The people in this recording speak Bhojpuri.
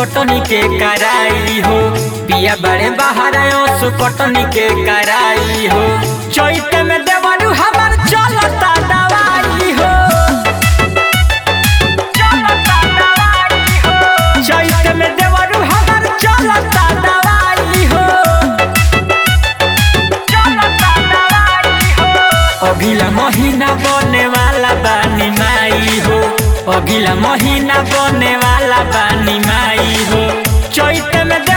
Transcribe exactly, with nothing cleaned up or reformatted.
कटनी के कराई हो, पिया बड़े बाहर सो कटनी के कराई हो। चैत में देवरू हमार चलता दवाई हो, चलता दवाई हो। चैत में देवरू हमार चलता दवाई हो, चलता दवाई हो। अगला महीना बने वाला बानी माई हो, अगला महीना बने वाला बानी माई हो। चैत में